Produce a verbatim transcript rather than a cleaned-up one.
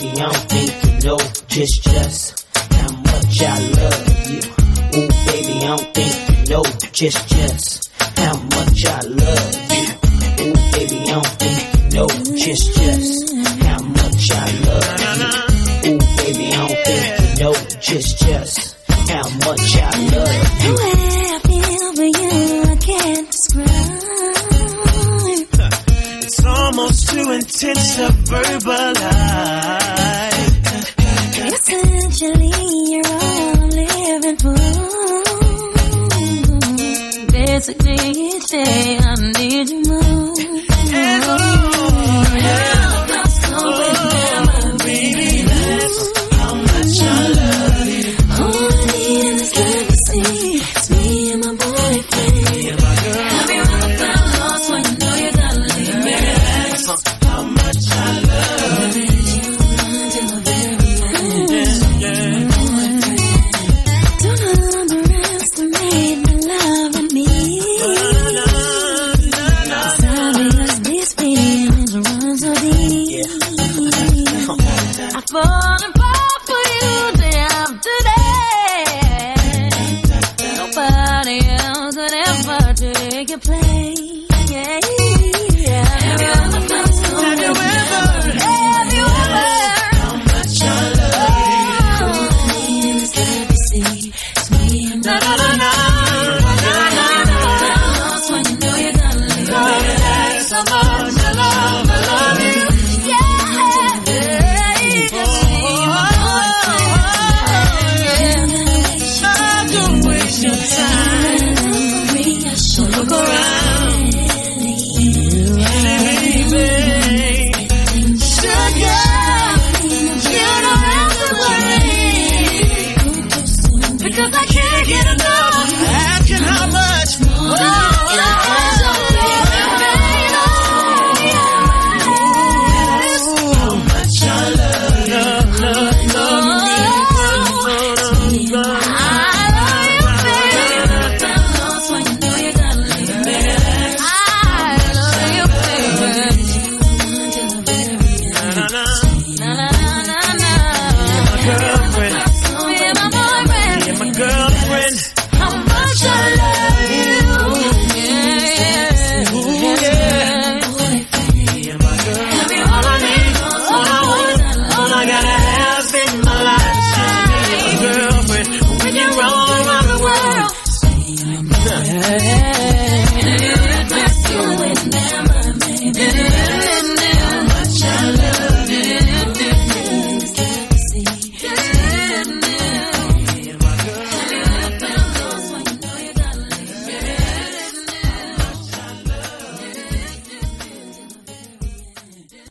baby, I don't think you know just, just how much I love you. Ooh, baby, I don't think you know just, just how much I love you. Ooh, baby, I don't think you know just, just how much I love you. Ooh, baby, I don't think you know just, just how much I love you. The way I feel for you, I can't describe. It's almost too intense to verbalize. Essentially, you're all I'm living for. Basically, each day